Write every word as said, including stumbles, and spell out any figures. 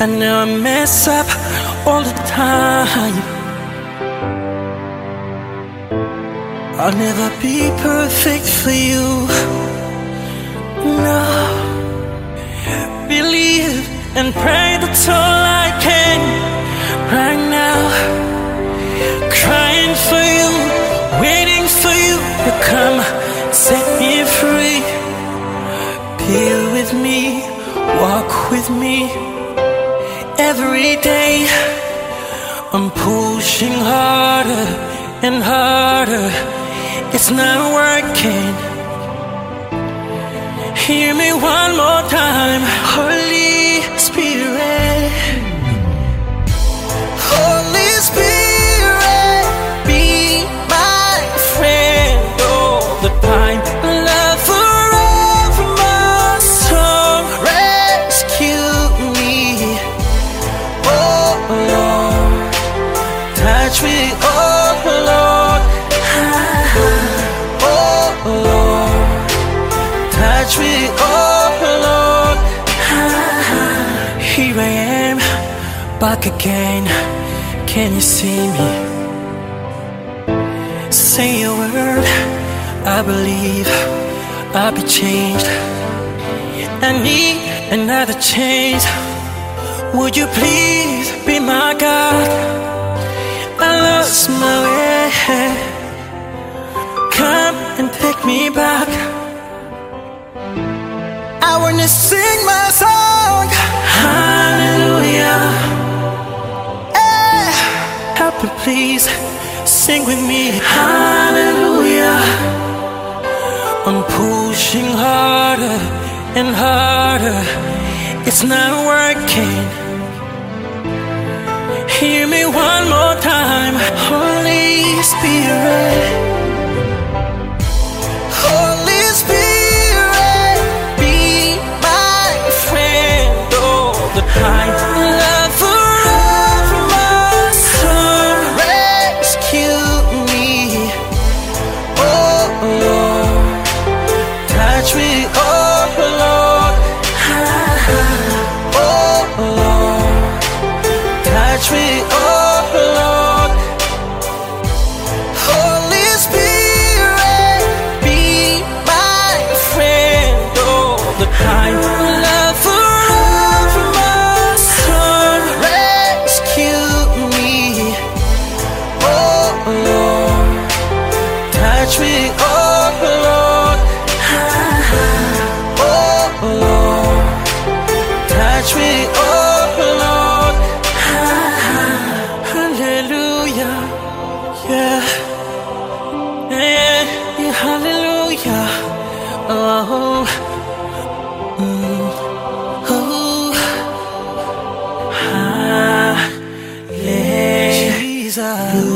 I know I mess up all the time. I'll never be perfect for you. No. Believe and pray, that's all I can right now. Crying for you, waiting for you to come set me free. Be with me, walk with me. Every day I'm pushing harder and harder. It's not working. Hear me one more time. Holy Spirit, Holy Spirit, be my friend all the time. Love forever must rescue me. Oh Lord, touch me, oh Lord. Oh Lord, touch me, oh Lord. Here I am, back again. Can you see me? Say a word, I believe I'll be changed. I need another change. Would you please be my God? I lost my way. Come and take me back. I wanna sing my song. Hallelujah. Hey, help me please, sing with me. Hallelujah. I'm pushing harder and harder. It's not working. Hear me one more time. Holy Spirit, Holy Spirit, be my friend all the time. Love forever must rescue me. Oh Lord, touch me, oh Lord. Oh Lord, touch me, oh Lord. Holy Spirit, be my friend all the time. Love forever must rescue me. Oh Lord, touch me, oh Lord. Oh Lord, touch me, oh Lord. Hallelujah, yeah, yeah, yeah, hallelujah. Oh, mm, oh, hallelujah.